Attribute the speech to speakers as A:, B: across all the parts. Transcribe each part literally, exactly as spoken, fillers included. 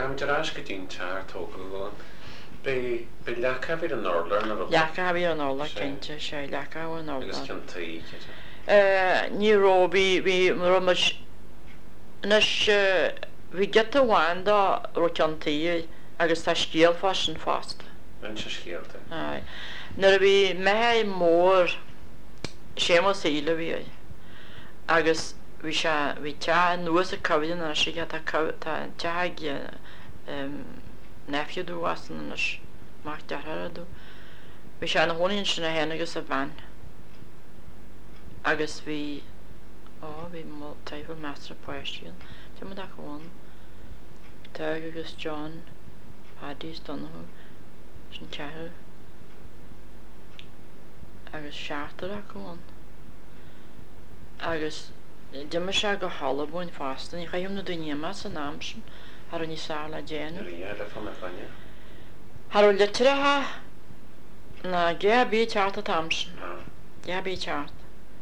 A: am derás go dtín tear tócail bháin. Be be lecha bhí an orlar na
B: lecha bhí an orlar cinnte sé lecha an orlar.
A: agus cinntaí.
B: Ní ró bhí bhí mar mas nas bhí get amháin dá ro cinntaí agus tá scéal fás an fásta.
A: An se scéalta.
B: Ai. Nar bhí methe mór sémas íle bhí agus bhí se bhí te nuas a cohíon na si tá teag nefiadú wasan nas mar deadú. Bhí se na hóíonn sin na héna agus a bhain. Agus bhí á bhí má taobh meastra poistíon te mu aháin. Teag agus John Paddy Donnahu sin teathair agus seaachtar aháin. Agus Dimmer se go hallbúin fástan, í chaim na duine san náam sin ar ní sá le déanú. Har litrathe na ge bí teart a tamsin, ge bí teart.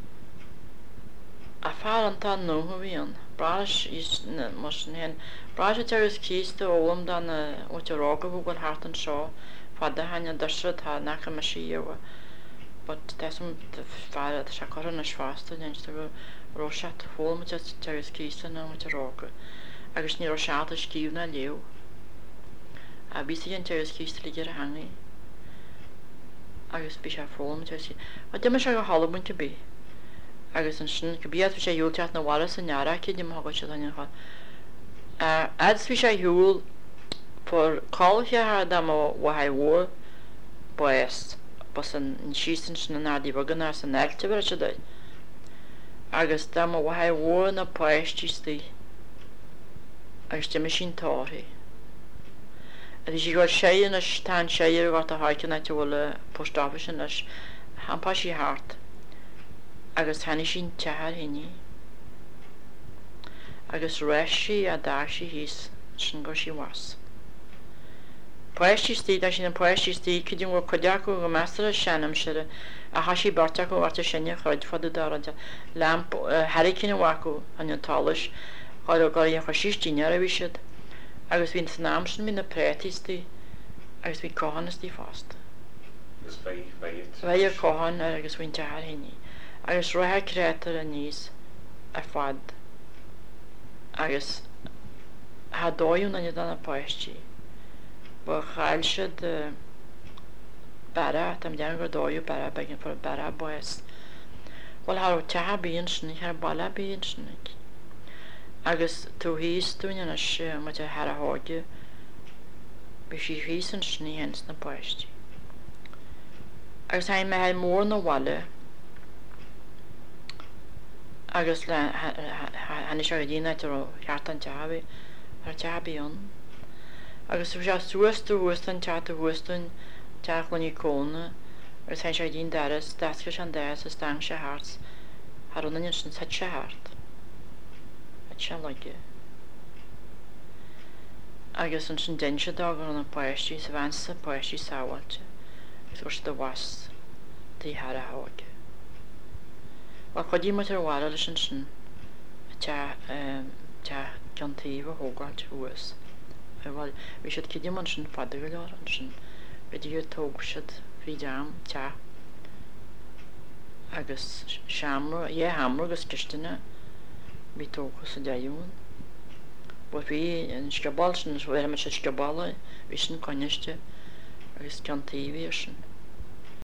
B: A fá antá nóha bhíon, bras mar hen, bras tegus císta ólam dan óterága bú gon hart an seo, fada haine dasra tá nacha me síoha. But tesum fear se choran na svásta, neinsta go Roshat fólm tegus císta na óterága, agus ní rosáta scíú na leo. A bí sé an tegus císta le gur a hangaí. Agus bí se fólm tegus. A dim se go hallbúnta bí. Agus an sin go bíad bhí sé dúilteat na bhla san neara cí dim hagad se daine chá. Ads bhí sé dúil for cáilthe dam wahaidhór buas bas an sísan sin na nádí bagan ar san eilte bre se dul. Agus dam wahaidhór na poisttí stí. Agus dim sin táirthaí. A bhí sé gáil sé na tá séir gat a háicin na bhfuil postoffice sin leis hampá sí háart. Agus thaine sin tehar hinní. Agus réisí a dáisí híos sin go sí was. Poisttí stí da sin an poisttí stí cudín bhfuil codeachú go meastar a seanam sire a hasí barteach ó arta sinne chuid fadu dáraide lamp haricin bhacu an an talis chuir go íon chu sítíine a bhí siad agus bhín san náam sin mí na prétítí agus bhí cóhanastí fásta. Bheith cóhan agus bhín tehar hinní. Agus rothe crétar a níos a fad agus há dóún na na poisttí. Ba chail siad bara tam dean go dóú bara begin for bara buas. Well har tethe bíon sin ar balla bíon sinnig. Agus tú híos túine na se mu a har a háide be sí hí an sní hens na poisttí. Agus ha me ha mór na wallile agus le hanna se dtíine ar cheartan tehabí ar tehabíon. Agus bhí se suasú huastan teata huastain teach lení cóna agus hain se dín deras deasca an déas a stang se háart ar an sin set se háart. Et se leige. Agus an sin dense dag an an poisttí sa bhainsa poisttí sáhailte agus gur do was tí har a háige. Wa chodí mu ar bhile leis an sin te ceantaíh thógáilt thuas. Bhil bhí siad cidim an sin fada go leir an sin bhí tóg siad bhí deam te agus seaamra dhé hamra agus cisteine bhí tócha sa deún. Ba bhí an scabáil sin bhfuir me se scabála bhí sin coneiste agus ceantaíh sin.